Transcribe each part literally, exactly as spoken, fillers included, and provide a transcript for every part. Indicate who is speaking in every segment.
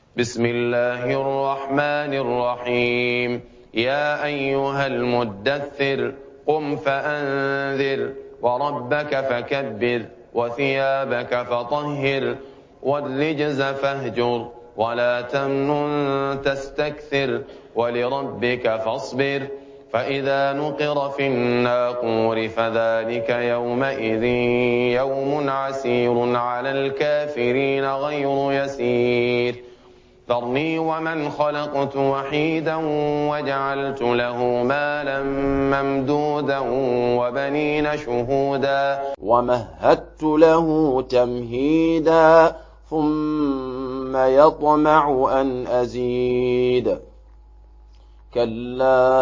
Speaker 1: بسم الله الرحمن الرحيم يا أيها المدثر قم فأنذر وربك فكبر وثيابك فطهر والرجز فاهجر ولا تمنن تستكثر ولربك فاصبر فإذا نقر في الناقور فذلك يومئذ يوم عسير على الكافرين غير يسير ذرني ومن خلقت وحيدا وجعلت له مالا ممدودا وبنين شهودا
Speaker 2: ومهدت له تمهيدا ثم يطمع أن أزيد كلا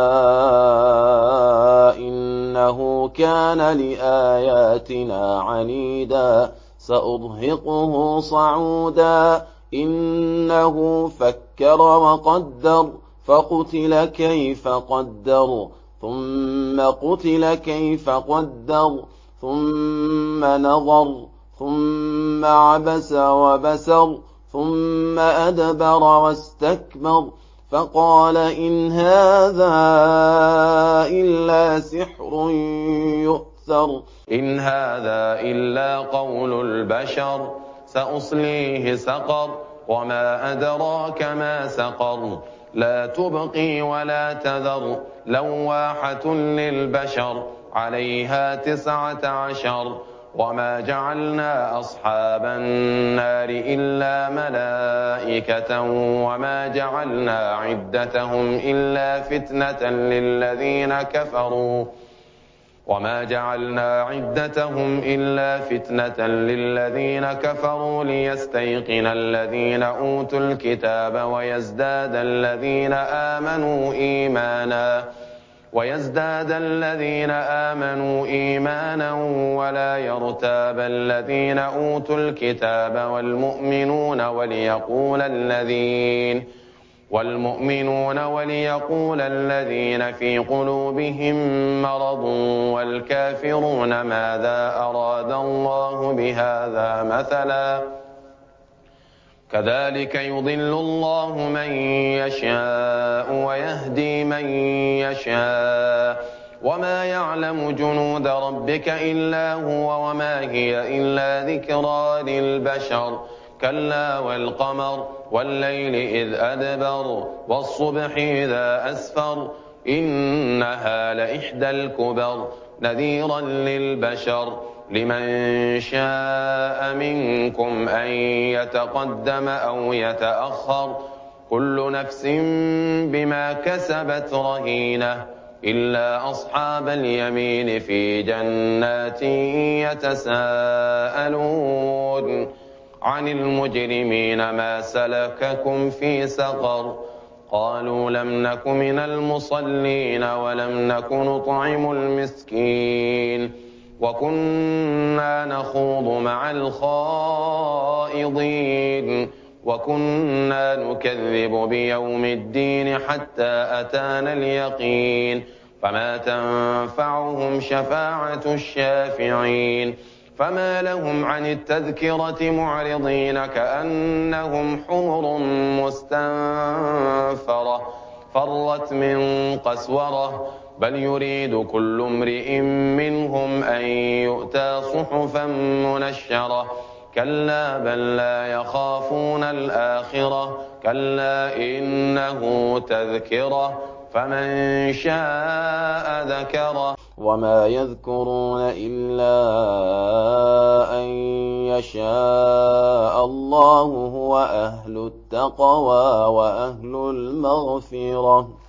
Speaker 2: إنه كان لآياتنا عنيدا سأرهقه صعودا إنه فكر وقدر فقتل كيف قدر ثم قتل كيف قدر ثم نظر ثم عبس وبسر ثم أدبر واستكبر فقال إن هذا إلا سحر يؤثر
Speaker 1: إن هذا إلا قول البشر سأصليه سقر وما أدراك ما سقر لا تبقي ولا تذر لواحة للبشر عليها تسعة عشر وما جعلنا أصحاب النار إلا ملائكة وما جعلنا عدتهم إلا فتنة للذين كفروا وما جعلنا عدتهم إلا فتنة للذين كفروا ليستيقن الذين أوتوا الكتاب ويزداد الذين آمنوا إيمانا ويزداد الذين آمنوا إيمانا ولا يرتاب الذين أوتوا الكتاب والمؤمنون وليقول الذين والمؤمنون وليقول الذين في قلوبهم مرض والكافرون ماذا أراد الله بهذا مثلا كذلك يضل الله من يشاء ويهدي من يشاء وما يعلم جنود ربك إلا هو وما هي إلا ذكرى للبشر كلا والقمر والليل إذ أدبر والصبح إذا أسفر إنها لإحدى الكبر نذيرا للبشر لمن شاء منكم أن يتقدم أو يتأخر كل نفس بما كسبت رهينة إلا أصحاب اليمين في جنات يتساءلون عن المجرمين ما سلككم في سقر قالوا لم نك من المصلين ولم نك نطعم المسكين وكنا نخوض مع الخائضين وكنا نكذب بيوم الدين حتى أتانا اليقين فما تنفعهم شفاعة الشافعين فما لهم عن التذكرة معرضين كأنهم حمر مستنفرة فرت من قسورة بل يريد كل امرئ منهم أن يؤتى صحفا منشرة كلا بل لا يخافون الآخرة كلا إنه تذكرة فمن شاء ذكره
Speaker 2: وما يذكرون إلا أن يشاء الله هو أهل التقوى وأهل المغفرة